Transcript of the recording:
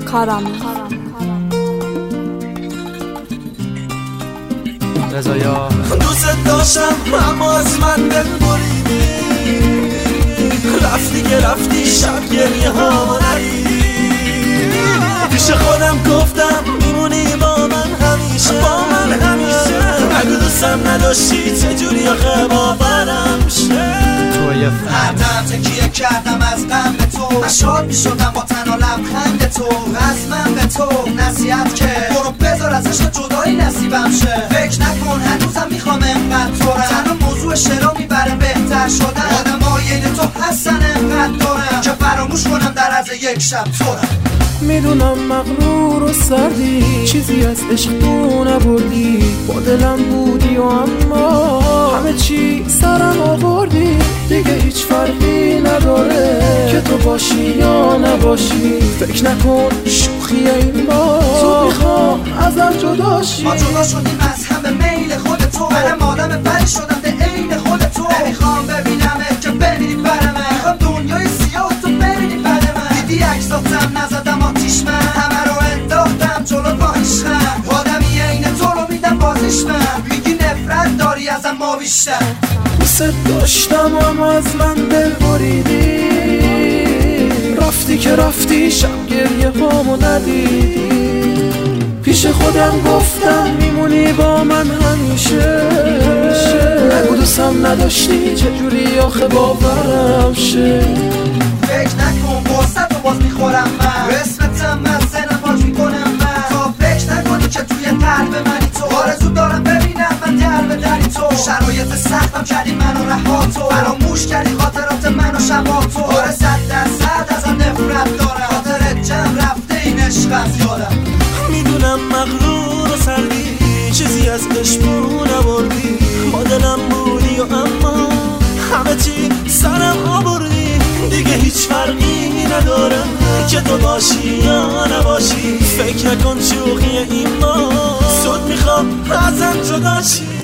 کارامل رضایا دوست داشتم اما از من دل بریدی، رفتی که رفتی شب گریه ها ندیدی. پیش خودم گفتم میمونی با من همیشه اگه دوستم نداشتی چجوری آخه باورم شه. هر دم تکیه کردم از غم به تو، من شاد میشدم با تن و لبخند تو، از من به تو نصیحت که برو بذار از عشق جدایی نصیبم شه. فکر نکن هنوزم میخوام انقدر تو رم، تنها موضوع شعرها میبره بهتر شدن. آدم های تو هستن انقدر دارم که فراموش کنم در عرض یک شب تو رم. میدونم مغرور و سردی، چیزی از عشق تو نبردی، با دلم بودی و اما همه چی سرم آوردی. دیگه هیچ فرقی نداره که تو باشی یا نباشی، فکر نکن شوخی این بار تو میخوام ازم جداشی. ما جدا شدیم از همه میل خود تو، منم آدم پری شدم ده عین خود تو. نمیخوام ببینمت که ببینی بر من، میخوام دنیای سیاه تو ببینی بر من. دیدی عکساتم نزدم آتیش، من همه رو انداختم جلو با عشقم. آدمی عین تو رو میدم بازیش، من میگی نفرت داری ازم ما بیشتر. دوست داشتم اما از من دل بریدی، رفتی که رفتی شب گریه هامو ندیدی. پیش خودم گفتم میمونی با من همیشه، نگو دوستم نداشتی چجوری آخه باورم شه. فکر نکن فرصت رو باز میخورم من، اسمتم من سنم باز میکنم من. تا فکر نکنی که توی قلب منی تو، آرزو دارم ببینم من در به دری تو. شرایط سختم کردی منو رها تو، فراموش کردی خاطرات منو شبا تو. آره 100% ازم نفرت دارم، خاطرت جمع رفته این عشق از یادم. میدونم مغرور و سردی، چیزی از عشق نبردی، با دلم بودی و اما همه چی سرم آوردی. دیگه هیچ فرقی ندارم که تو باشی یا نباشی، فکر نکن شوخی این ما زود میخوام ازم جداشی.